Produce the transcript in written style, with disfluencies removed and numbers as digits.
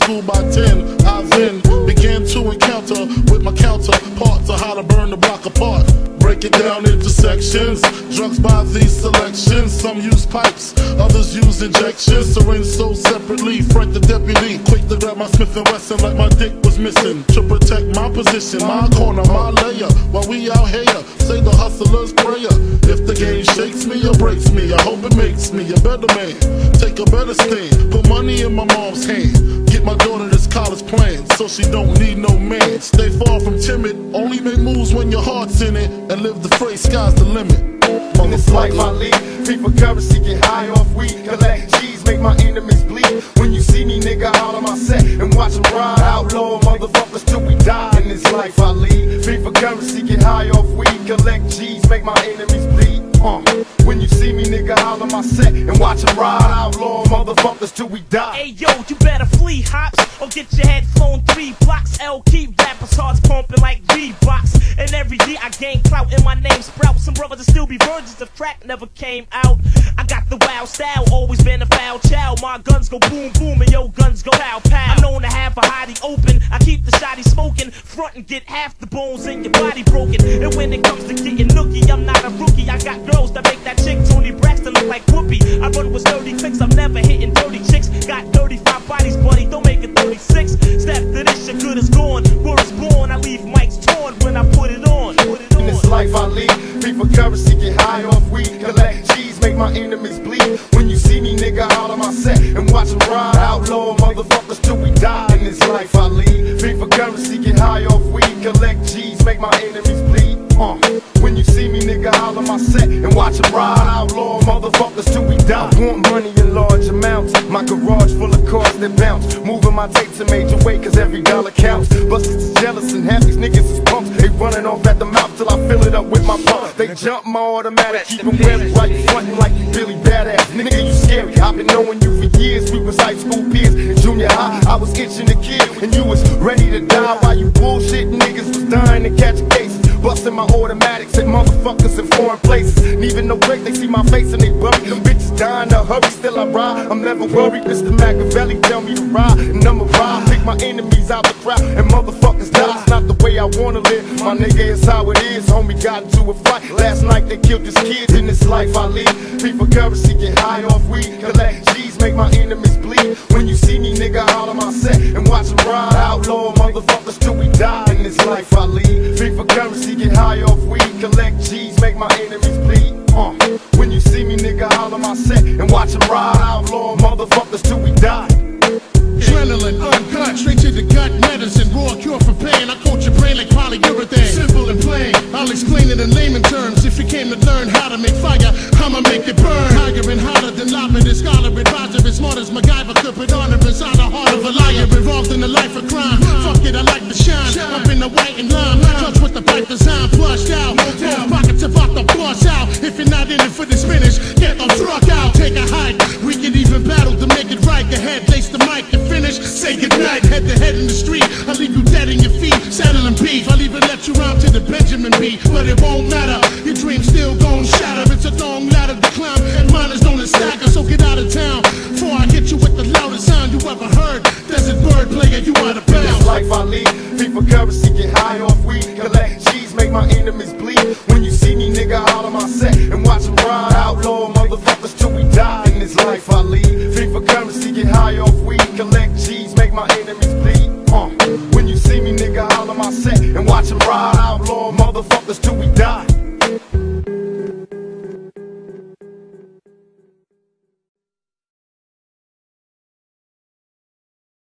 school by 10, I then began to encounter with my counterparts on how to burn the block apart. Break it down into sections, drugs by these selections. Some use pipes, others use injections. Syringe sold separately, Frank the deputy quick to grab my Smith & Wesson like my dick was missing. To protect my position, my corner, my layer. While we out here, say the hustler's prayer. If the game shakes me or breaks me, I hope it makes me a better man. Take a better stand, put money in my mom's hand. Get my daughter this college plan, so she don't need no man. Stay far from timid, only make moves when your heart's in it. And live the phrase, sky's the limit. In this life I lead, free for currency, get high off weed, collect G's, make my enemies bleed. When you see me, nigga, out on my set and watch them ride. Outlaw motherfuckers till we die. In this life I lead, free for currency, get high off weed, collect G's, make my enemies bleed. When you see me, nigga, out on my set and watch them ride. Outlaw motherfuckers till we die. Hey yo, you better flee, hops, or get your head flown 3 blocks. L keep rappers hearts pumping like Reeboks. And every year I gain clout and my name sprout. Some brothers will still be virgins if crack never came out. I got the wild style, always been a foul child. My guns go boom boom and yo guns go pow pow. I'm known to have a hottie open, I keep the shotty smoking. Front and get half the bones in your body broken. And when it comes to getting nookie, I'm not a rookie. I got girls that make that chick Tony Braxton look like Whoopi. I run with 30 clicks, I'm never hitting dirty chicks. Got 35 bodies, buddy, don't make it 36. Step to this, your good is gone. Word is born, I leave mics torn when I put it on. In this life I lead, free for currency, get high off weed, collect G's, make my enemies bleed. When you see me, nigga, out on my set and watch them ride. Outlaw motherfuckers till we die. In this life I lead, free for currency, get high off weed, collect G's, make my enemies bleed. When you see me, nigga, out on my set and watch them ride. Outlaw motherfuckers till we die. I want money in large amounts, my garage full of cars that bounce. Moving my tapes a major way, cause every dollar counts. Busters is jealous and half these niggas is punks. They running off at the mouth till I fill it up with my pump. They jump my automatic, keep them wearing right frontin' like you Billy Badass. Nigga, you scary, I've been knowing you for years. We was high school peers in junior high. I was itching to kill and you was ready to die. While you bullshit niggas was dying to catch cases. Busting my automatics at motherfuckers in foreign places. Leaving no break, they see my face and they bury. Them bitches dying to hurry, still I ride. I'm never worried, Mr. Machiavelli tell me to ride. And I'ma ride, pick my enemies out the crowd. And motherfuckers die, it's not the way I wanna live. My nigga, it's how it is, homie got into a fight. Last night they killed this kid, in this life I lead. Free for currency, get high off weed, collect G's, make my enemies bleed. When you see me, nigga, out on my set and watch them ride. Outlaw motherfuckers till we die. In this life I lead, free for currency, get high off weed, collect G's, make my enemies bleed. When you see me, nigga, out on my set and watch them ride. Outlaw motherfuckers till we die. Adrenaline, uncut, straight to the gut, medicine, raw cure for pain. I coat your brain like polyurethane. Simple and plain, I'll explain it in layman terms. If you came to learn how to make fire, I'ma make it burn. Higher and hotter than lava, this scholar advisor, as smart as MacGyver could put honor inside the heart of a liar. Involved in a life of crime, fuck it, I like to shine. Up in the white and lime, touch with the pipe design, flushed out. Both pockets about to bust out. If you're not in it for the spinach, get the truck out. Take a hike, we can even battle to make it right. Go ahead, lace the mic and finish. Say goodnight, head to head in the street. I leave you dead in your feet, saddle and beef. I'll even let you rhyme to the Benjamin beat, but it won't matter. Your dream's still gon' shatter. It's a long ladder to climb, and mine is known as stacker. So get out of town before I get you with the loudest sound you ever heard. Desert bird player, you out of bounds. This life I lead, free for currency, get high off weed, collect G's, make my enemies bleed. When you see me, nigga, out on my set and watch them ride. Outlaw motherfuckers till we die. In this life I lead, free for currency, get high off weed, collect G's, make my enemies bleed. When you see me, nigga, out on my set and watch them ride. Outlaw motherfuckers till we